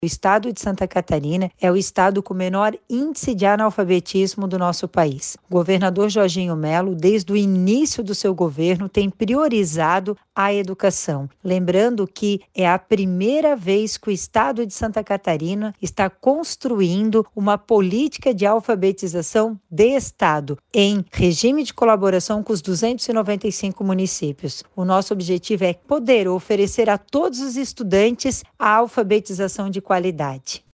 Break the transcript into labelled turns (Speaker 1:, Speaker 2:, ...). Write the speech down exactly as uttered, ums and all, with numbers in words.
Speaker 1: O estado de Santa Catarina é o estado com menor índice de analfabetismo do nosso país. O governador Jorginho Melo, desde o início do seu governo, tem priorizado a educação. Lembrando que é a primeira vez que o estado de Santa Catarina está construindo uma política de alfabetização de estado, em regime de colaboração com os duzentos e noventa e cinco municípios. O nosso objetivo é poder oferecer a todos os estudantes a alfabetização de qualidade.